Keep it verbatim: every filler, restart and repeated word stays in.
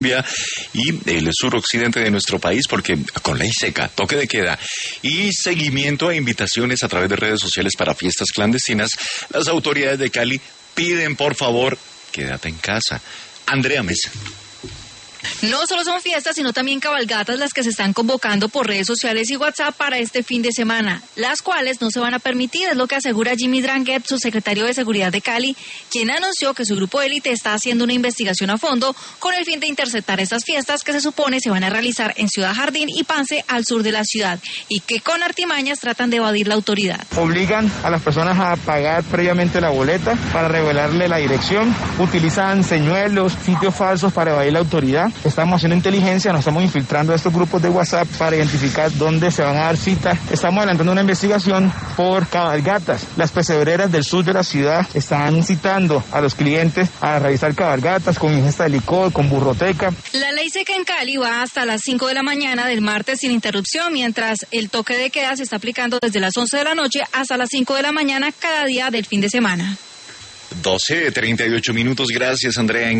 y el suroccidente de nuestro país, porque con ley seca, toque de queda y seguimiento a invitaciones a través de redes sociales para fiestas clandestinas, las autoridades de Cali piden, por favor, quédate en casa. Andrea Mesa. No solo son fiestas, sino también cabalgatas las que se están convocando por redes sociales y WhatsApp para este fin de semana, las cuales no se van a permitir, es lo que asegura Jimmy Drangheta, su secretario de Seguridad de Cali, quien anunció que su grupo de élite está haciendo una investigación a fondo con el fin de interceptar estas fiestas que se supone se van a realizar en Ciudad Jardín y Pance, al sur de la ciudad, y que con artimañas tratan de evadir la autoridad. Obligan a las personas a pagar previamente la boleta para revelarle la dirección, utilizan señuelos, sitios falsos para evadir la autoridad. Estamos haciendo inteligencia, nos estamos infiltrando a estos grupos de WhatsApp para identificar dónde se van a dar citas. Estamos adelantando una investigación por cabalgatas. Las pesebreras del sur de la ciudad están citando a los clientes a realizar cabalgatas con ingesta de licor, con burroteca. La ley seca en Cali va hasta las cinco de la mañana del martes sin interrupción, mientras el toque de queda se está aplicando desde las once de la noche hasta las cinco de la mañana cada día del fin de semana. doce, treinta y ocho minutos, gracias Andrea.